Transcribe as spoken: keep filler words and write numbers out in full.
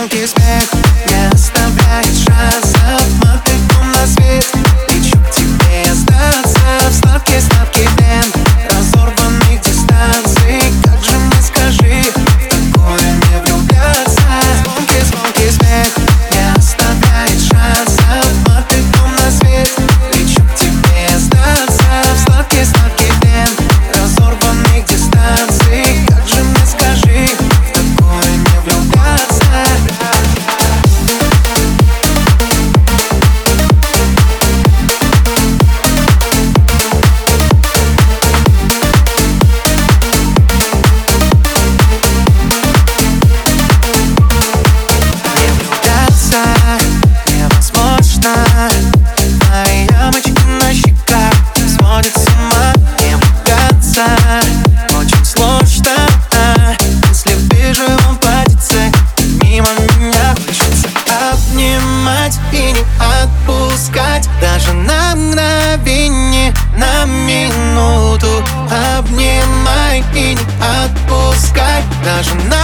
звонкий смех не оставляет шансов. Мы бегом на свет, лечу к тебе остаться. В сладкий-сладкий плен разорванных дистанций. Как же мне, скажи, в такое не влюбляться? Звонкий-звонкий смех не оставляет шансов. Мы бегом на свет, лечу к тебе остаться. В сладкий-сладкий плен разорванных дистанций. Как же мне, скажи, в такое не влюбляться? Невозможно. Мои ямочки на щеках сводят с ума. Не влюбляться очень сложно. Если в бежевом платьице мимо меня хочется обнимать и не отпускать. Даже на мгновение, на минуту обнимай и не отпускай. Даже на